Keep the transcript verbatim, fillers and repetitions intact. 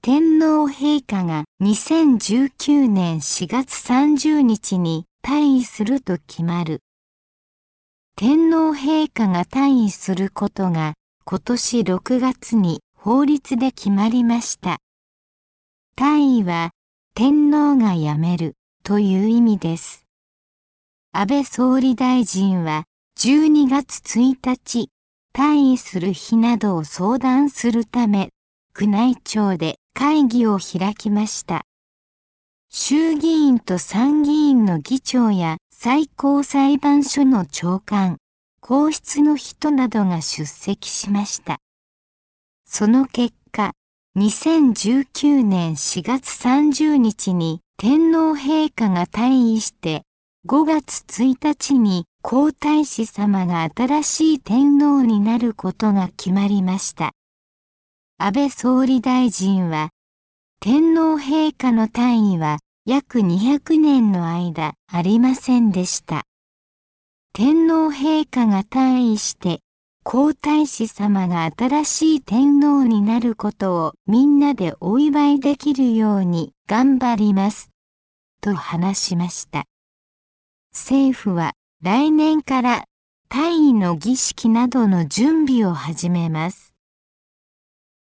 天皇陛下がにせんじゅうきゅうねんしがつさんじゅうにちに退位すると決まる。天皇陛下が退位することが今年ろくがつに法律で決まりました。退位は天皇が辞めるという意味です。安倍総理大臣はじゅうにがつついたち、退位する日などを相談するため、宮内庁で会議を開きました。衆議院と参議院の議長や最高裁判所の長官、皇室の人などが出席しました。その結果、にせんじゅうきゅうねんしがつさんじゅうにちに天皇陛下が退位して、ごがつついたちに皇太子さまが新しい天皇になることが決まりました。安倍総理大臣は、天皇陛下の退位は約にひゃくねんの間ありませんでした。天皇陛下が退位して、皇太子さまが新しい天皇になることをみんなでお祝いできるように頑張ります。と話しました。政府は来年から退位の儀式などの準備を始めます。